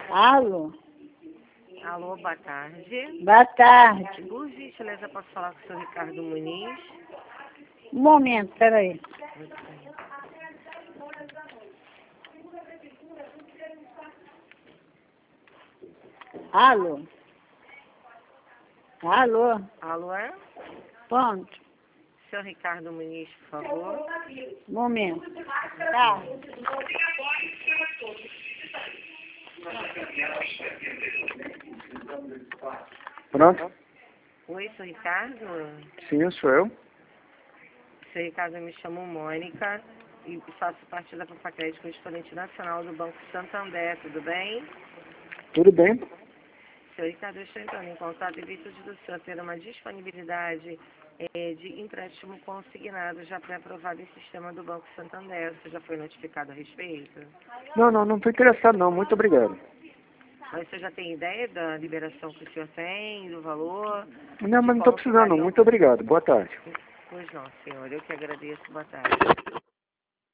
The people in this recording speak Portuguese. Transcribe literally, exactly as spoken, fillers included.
Alô? Alô, boa tarde. Boa tarde. Por gentileza, posso falar com o senhor Ricardo Muniz? Um momento, peraí. Alô? Alô? Alô, é? Ponto. Senhor Ricardo Muniz, por favor. Um momento. Tá. Pronto? Oi, senhor Ricardo? Sim, sou eu. Senhor Ricardo, eu me chamo Mônica e faço parte da Papacrédito, correspondente nacional do Banco Santander, tudo bem? Tudo bem? Senhor Ricardo, eu estou entrando em contato em virtude do senhor ter uma disponibilidade eh, de empréstimo consignado já pré-aprovado em sistema do Banco Santander. Você já foi notificado a respeito? Não, não, não estou interessado não. Muito obrigado. Mas você já tem ideia da liberação que o senhor tem, do valor? Não, de mas não estou como precisando. ficariam- Muito obrigado. Boa tarde. Pois não, senhor. Eu que agradeço. Boa tarde.